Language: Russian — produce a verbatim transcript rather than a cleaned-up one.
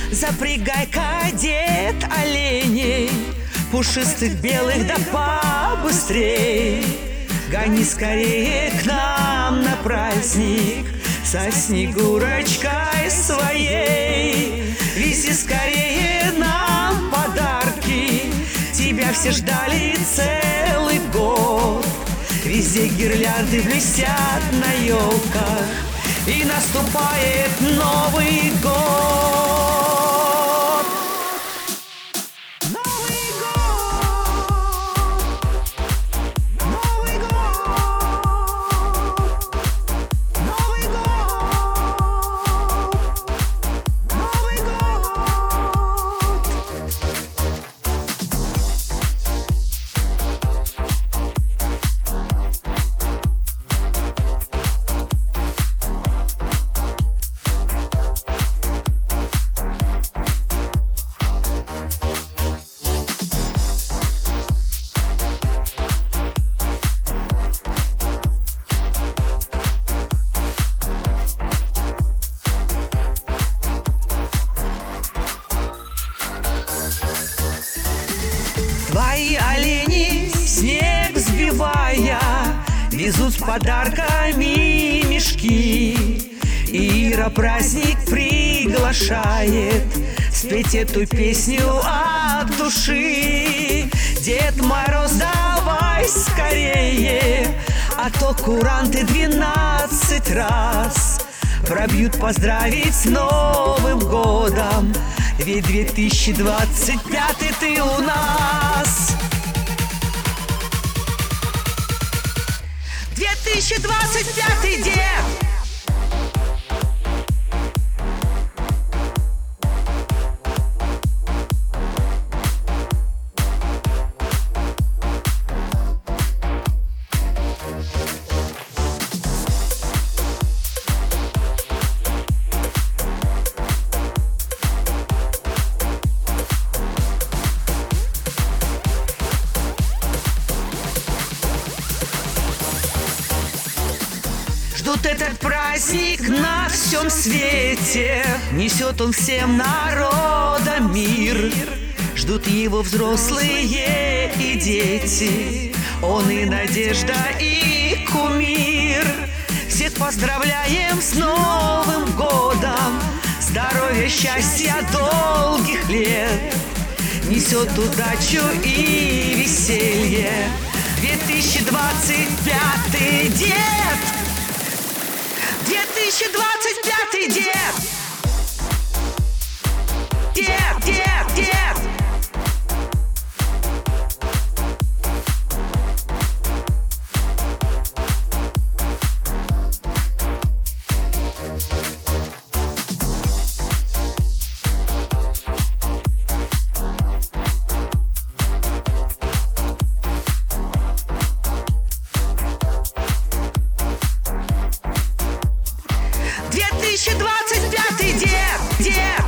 Запрягай-ка, дед, оленей, пушистых белых да побыстрей. Гони скорее к нам на праздник со Снегурочкой своей. Вези скорее нам подарки, тебя все ждали целый год. Везде гирлянды блестят на елках, и наступает Новый год. Новый год, Новый год, Новый год, Новый год. Твои олени, снег сбивая, везут с подарками мешки. Ира праздник приглашает спеть эту песню от души. Дед Мороз, давай скорее, а то куранты двенадцать раз пробьют поздравить с Новым годом. Ведь две тысячи двадцать пятый ты у нас. две тысячи двадцать пятый, дед! Ждут этот праздник на всем свете, несет он всем народам мир. Ждут его взрослые и дети, он и надежда, и кумир. Всех поздравляем с Новым годом, здоровья, счастья, долгих лет, несет удачу и веселье две тысячи двадцать пятый, дед! две тысячи двадцать пятый, дед! Дед, дед, дед! две тысячи двадцать пятый, дед! Дед!